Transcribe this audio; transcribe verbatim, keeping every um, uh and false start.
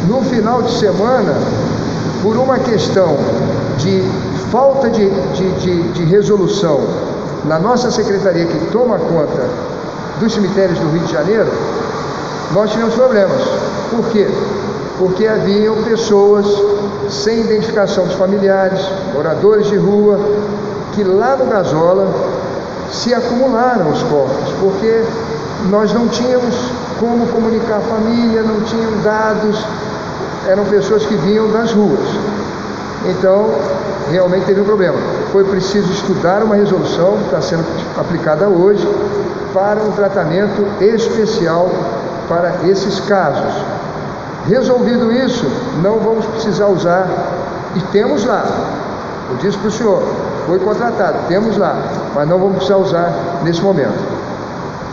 No final de semana, por uma questão de falta de, de, de, de resolução na nossa secretaria que toma conta dos cemitérios do Rio de Janeiro, nós tivemos problemas. Por quê? Porque haviam pessoas sem identificação dos familiares, moradores de rua, que lá no Gasola se acumularam os corpos, porque nós não tínhamos como comunicar a família, não tinham dados, eram pessoas que vinham das ruas. Então, realmente teve um problema. Foi preciso estudar uma resolução, que está sendo aplicada hoje, para um tratamento especial para esses casos. Resolvido isso, não vamos precisar usar, e temos lá, eu disse para o senhor, foi contratado, temos lá, mas não vamos precisar usar nesse momento.